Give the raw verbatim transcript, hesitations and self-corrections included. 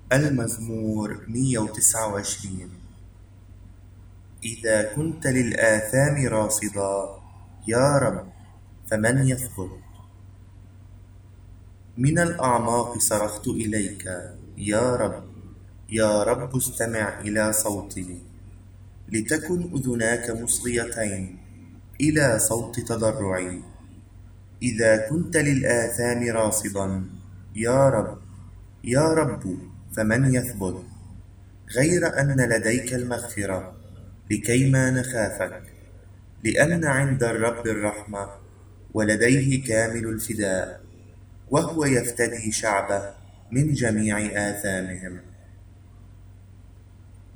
المزمور مئة وتسعة وعشرين. إذا كنت للآثام راصدا يا رب فمن يثبت؟ من الأعماق صرخت إليك يا رب. يا رب استمع إلى صوتي، لتكن أذناك مصغيتين إلى صوت تضرعي. إذا كنت للآثام راصدا يا رب يا رب فمن يثبت؟ غير أن لديك المغفرة لكيما نخافك، لأن عند الرب الرحمة ولديه كامل الفداء، وهو يفتدي شعبه من جميع آثامهم.